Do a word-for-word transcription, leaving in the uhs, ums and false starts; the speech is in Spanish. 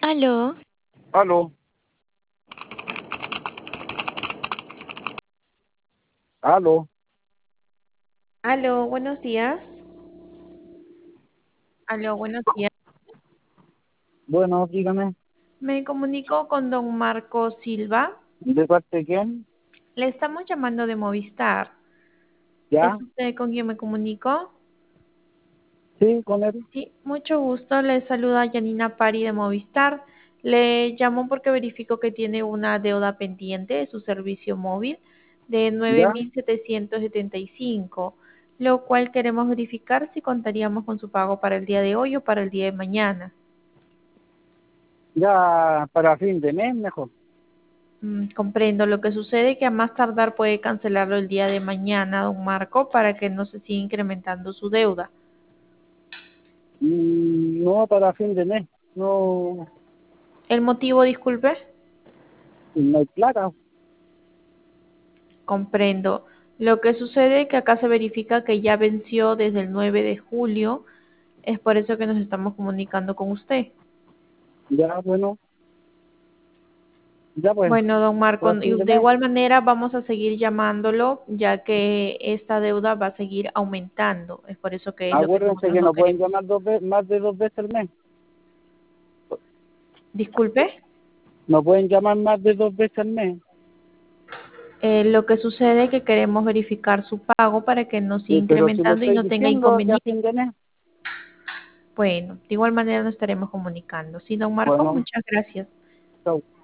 Aló, Aló, aló. Aló, buenos días. Aló, buenos días. Bueno, dígame, Me comunico con don Marco Silva. ¿de parte de quién? Le estamos llamando de Movistar. ¿Es ¿Ya? usted con quien me comunico? Sí, con él. Sí, mucho gusto. Le saluda Janina Pari de Movistar. Le llamo porque verifico que tiene una deuda pendiente de su servicio móvil de nueve ¿Ya? mil setecientos setenta y cinco, lo cual queremos verificar si contaríamos con su pago para el día de hoy o para el día de mañana. Ya para fin de mes mejor. Mm, comprendo. Lo que sucede es que a más tardar puede cancelarlo el día de mañana, don Marco, para que no se siga incrementando su deuda. Mm, no, para fin de mes. No, ¿El motivo, disculpe? no hay plata. Comprendo. Lo que sucede es que acá se verifica que ya venció desde el nueve de julio. Es por eso que nos estamos comunicando con usted. Ya, bueno, ya pues, Bueno, don Marco, para fin y de de mes. igual manera vamos a seguir llamándolo, ya que esta deuda va a seguir aumentando. Es por eso que es lo que Acuérdense nosotros que no no pueden queremos. llamar dos veces, más de dos veces al mes. Disculpe. No pueden llamar más de dos veces al mes. Eh, lo que sucede es que queremos verificar su pago para que no siga Eh, Pero si le incrementando y estoy no tenga diciendo que a inconveniente. fin de mes. Bueno, de igual manera nos estaremos comunicando. Sí, don Marco, Bueno, muchas gracias. chau.